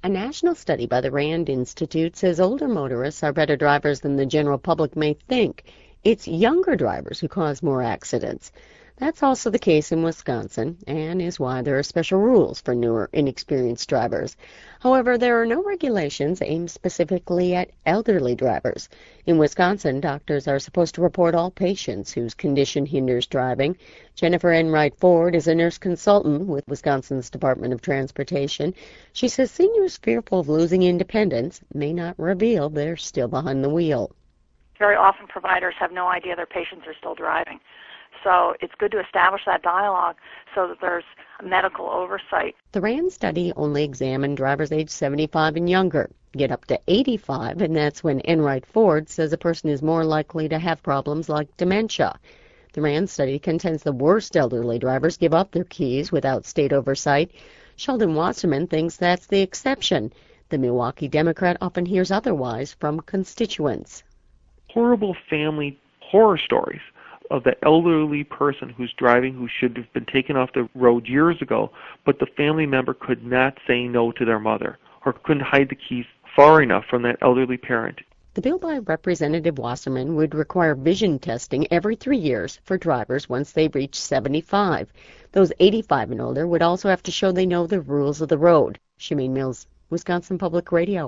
A national study by the RAND Institute says older motorists are better drivers than the general public may think. It's younger drivers who cause more accidents. That's also the case in Wisconsin, and is why there are special rules for newer, inexperienced drivers. However, there are no regulations aimed specifically at elderly drivers. In Wisconsin, doctors are supposed to report all patients whose condition hinders driving. Jennifer Enright Ford is a nurse consultant with Wisconsin's Department of Transportation. She says seniors fearful of losing independence may not reveal they're still behind the wheel. Very often providers have no idea their patients are still driving. So it's good to establish that dialogue so that there's medical oversight. The RAND study only examined drivers aged 75 and younger. Get up to 85, and that's when Enright Ford says a person is more likely to have problems like dementia. The RAND study contends the worst elderly drivers give up their keys without state oversight. Sheldon Wasserman thinks that's the exception. The Milwaukee Democrat often hears otherwise from constituents. Horrible family horror stories of the elderly person who's driving who should have been taken off the road years ago, but the family member could not say no to their mother or couldn't hide the keys far enough from that elderly parent. The bill by Representative Wasserman would require vision testing every 3 years for drivers once they reach 75. Those 85 and older would also have to show they know the rules of the road. Shemaine Mills, Wisconsin Public Radio.